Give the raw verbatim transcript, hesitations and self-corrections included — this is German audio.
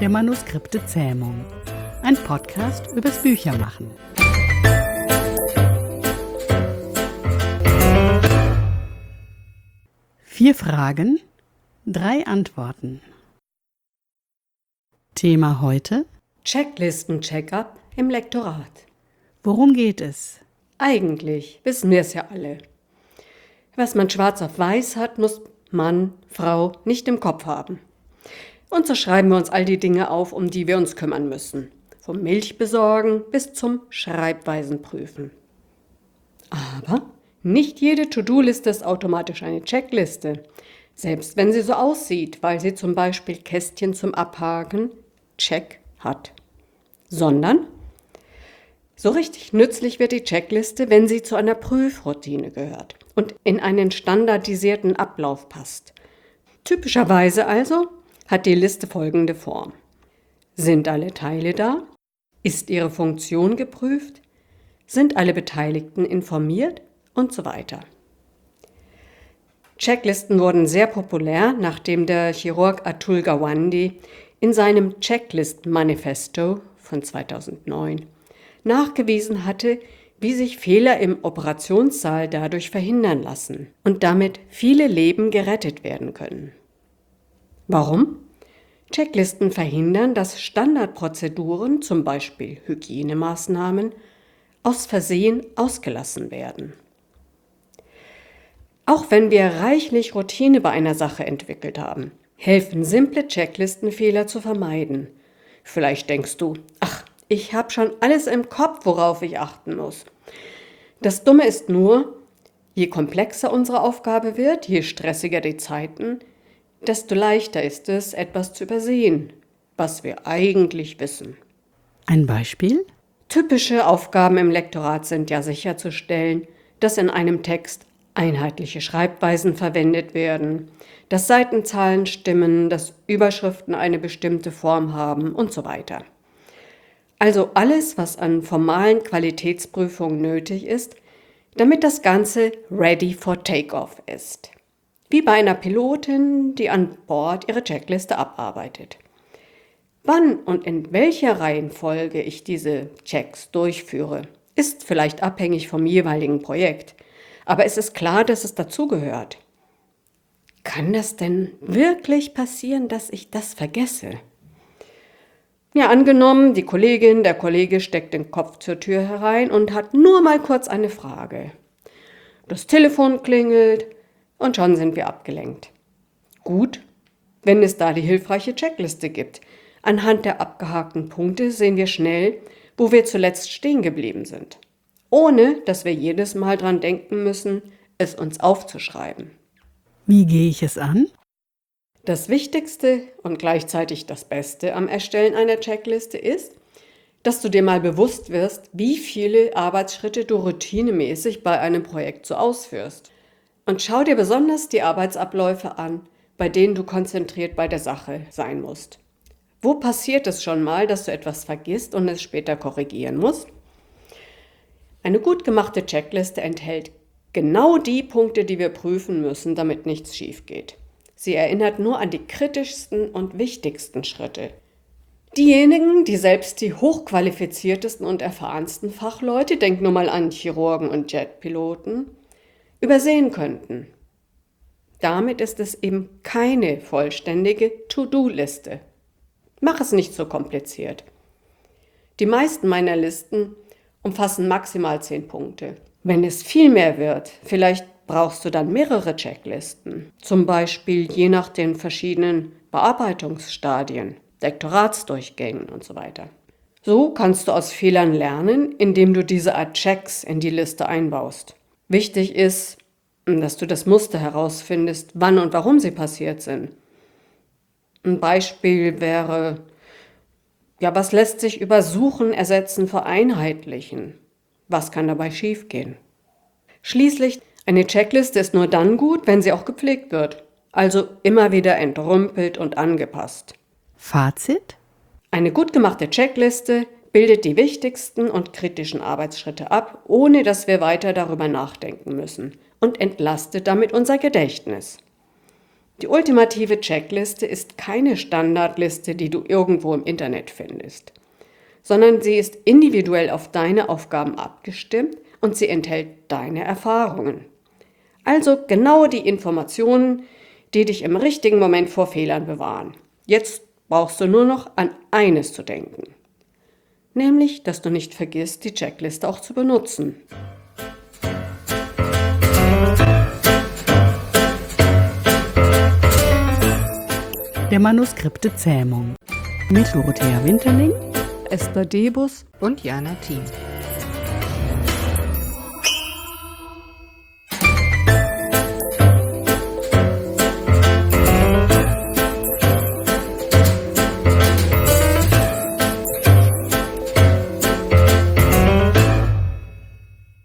der Manuskripte-Zähmung. Ein Podcast übers Büchermachen. Vier Fragen, drei Antworten. Thema heute: Checklisten-Check-up im Lektorat. Worum geht es? Eigentlich wissen wir es ja alle. Was man schwarz auf weiß hat, muss Mann, Frau nicht im Kopf haben. Und so schreiben wir uns all die Dinge auf, um die wir uns kümmern müssen. Vom Milchbesorgen bis zum Schreibweisen-Prüfen. Aber nicht jede To-Do-Liste ist automatisch eine Checkliste. Selbst wenn sie so aussieht, weil sie zum Beispiel Kästchen zum Abhaken, Check, hat. Sondern so richtig nützlich wird die Checkliste, wenn sie zu einer Prüfroutine gehört und in einen standardisierten Ablauf passt. Typischerweise also hat die Liste folgende Form. Sind alle Teile da? Ist ihre Funktion geprüft? Sind alle Beteiligten informiert? Und so weiter. Checklisten wurden sehr populär, nachdem der Chirurg Atul Gawande in seinem Checklist-Manifesto von zweitausendneun nachgewiesen hatte, wie sich Fehler im Operationssaal dadurch verhindern lassen und damit viele Leben gerettet werden können. Warum? Checklisten verhindern, dass Standardprozeduren, zum Beispiel Hygienemaßnahmen, aus Versehen ausgelassen werden. Auch wenn wir reichlich Routine bei einer Sache entwickelt haben, helfen simple Checklistenfehler zu vermeiden. Vielleicht denkst du, ach, ich habe schon alles im Kopf, worauf ich achten muss. Das Dumme ist nur, je komplexer unsere Aufgabe wird, je stressiger die Zeiten, desto leichter ist es, etwas zu übersehen, was wir eigentlich wissen. Ein Beispiel? Typische Aufgaben im Lektorat sind ja sicherzustellen, dass in einem Text einheitliche Schreibweisen verwendet werden, dass Seitenzahlen stimmen, dass Überschriften eine bestimmte Form haben und so weiter. Also alles, was an formalen Qualitätsprüfungen nötig ist, damit das Ganze ready for takeoff ist. Wie bei einer Pilotin, die an Bord ihre Checkliste abarbeitet. Wann und in welcher Reihenfolge ich diese Checks durchführe, ist vielleicht abhängig vom jeweiligen Projekt. Aber es ist klar, dass es dazugehört. Kann das denn wirklich passieren, dass ich das vergesse? Ja, angenommen, die Kollegin, der Kollege steckt den Kopf zur Tür herein und hat nur mal kurz eine Frage. Das Telefon klingelt und schon sind wir abgelenkt. Gut, wenn es da die hilfreiche Checkliste gibt. Anhand der abgehakten Punkte sehen wir schnell, wo wir zuletzt stehen geblieben sind. Ohne dass wir jedes Mal dran denken müssen, es uns aufzuschreiben. Wie gehe ich es an? Das Wichtigste und gleichzeitig das Beste am Erstellen einer Checkliste ist, dass du dir mal bewusst wirst, wie viele Arbeitsschritte du routinemäßig bei einem Projekt so ausführst. Und schau dir besonders die Arbeitsabläufe an, bei denen du konzentriert bei der Sache sein musst. Wo passiert es schon mal, dass du etwas vergisst und es später korrigieren musst? Eine gut gemachte Checkliste enthält genau die Punkte, die wir prüfen müssen, damit nichts schief geht. Sie erinnert nur an die kritischsten und wichtigsten Schritte. Diejenigen, die selbst die hochqualifiziertesten und erfahrensten Fachleute, denk nur mal an Chirurgen und Jetpiloten, übersehen könnten. Damit ist es eben keine vollständige To-Do-Liste. Mach es nicht so kompliziert. Die meisten meiner Listen umfassen maximal zehn Punkte. Wenn es viel mehr wird, vielleicht brauchst du dann mehrere Checklisten. Zum Beispiel je nach den verschiedenen Bearbeitungsstadien, Lektoratsdurchgängen und so weiter. So kannst du aus Fehlern lernen, indem du diese Art Checks in die Liste einbaust. Wichtig ist, dass du das Muster herausfindest, wann und warum sie passiert sind. Ein Beispiel wäre, ja, was lässt sich über Suchen, Ersetzen, Vereinheitlichen? Was kann dabei schiefgehen? Schließlich, eine Checkliste ist nur dann gut, wenn sie auch gepflegt wird. Also immer wieder entrümpelt und angepasst. Fazit? Eine gut gemachte Checkliste bildet die wichtigsten und kritischen Arbeitsschritte ab, ohne dass wir weiter darüber nachdenken müssen und entlastet damit unser Gedächtnis. Die ultimative Checkliste ist keine Standardliste, die du irgendwo im Internet findest, sondern sie ist individuell auf deine Aufgaben abgestimmt und sie enthält deine Erfahrungen. Also genau die Informationen, die dich im richtigen Moment vor Fehlern bewahren. Jetzt brauchst du nur noch an eines zu denken, nämlich, dass du nicht vergisst, die Checkliste auch zu benutzen. Der Manuskripte Zähmung mit Dorothea Winterling, Esther Debus und Jana Thiem.